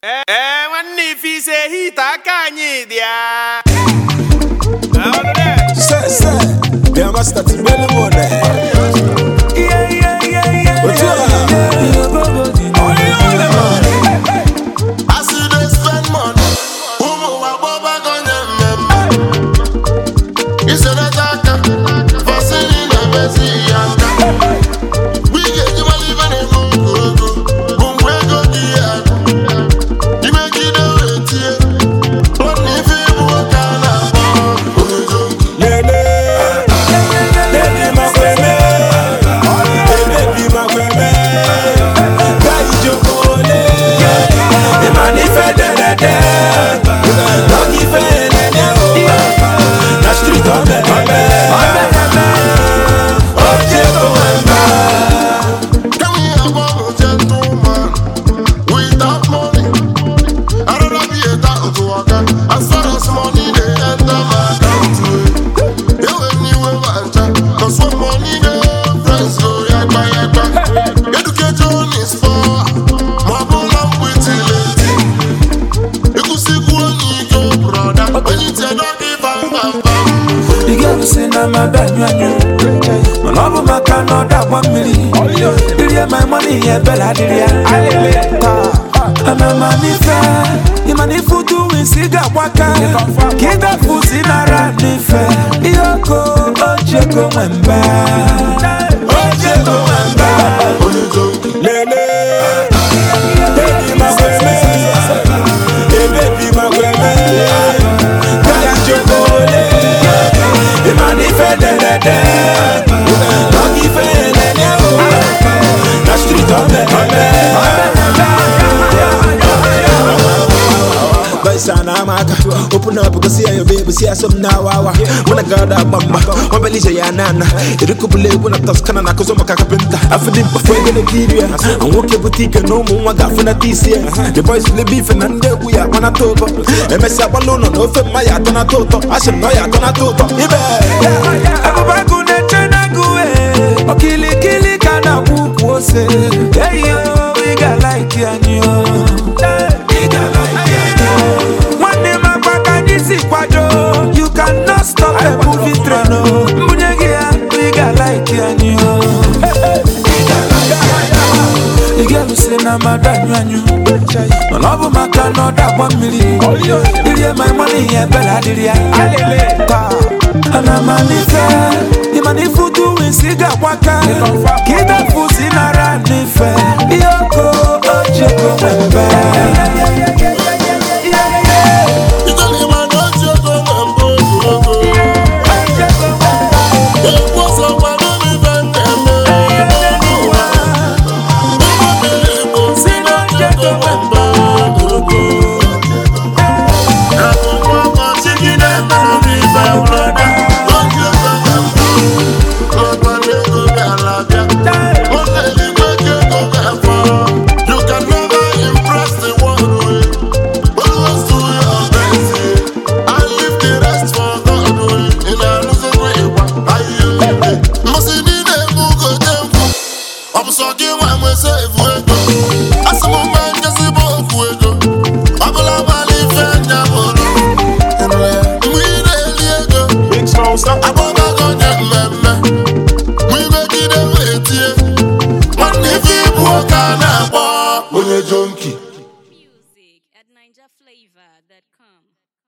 When if he say he takanye dia. Say, they must start to belly more there. I see they spend money. You said that for selling the best. We get you living in you make it a what if you walk out? As far as money they enter my account, cause when money go, friends go yakba. Education is for Mabula with it. You could see when you go, brother, when you tell don't give a the girl say na my bad my love my cannot that 1 million. Did you my money yeah bella did ya? I'm a money fair. You money food doing cigar waka. Get up food in a rat fair. Yoko Ojeko Wemba. Ojeko Wemba. Lele, baby my baby my Jokole, the money fair there. Lucky fair the street on the open up because see your baby, see some now. When I got that mama, one belly yanana, it could believe when I Toscana, because I'm a carpenter. I feel it before I get a kid. I'm walking boutique and no more. I got from the TC. The boys will be beef and we are one at all. And mess up alone, no fit my atona toto. I should know ya gonna toto. I'm a good China go. Kill kana book say. Hey yo, we got like you. You cannot stop a movie train. We got like you. The girl who say na madanu. My love my cannot that 1 million. Did you my money yeah bella did ya? And I'm money fair. The money food doing cigar waka. Keep that food in a run fair. Yoko Ojeko Wemba. Junkie. Music at NinjaFlavor.com.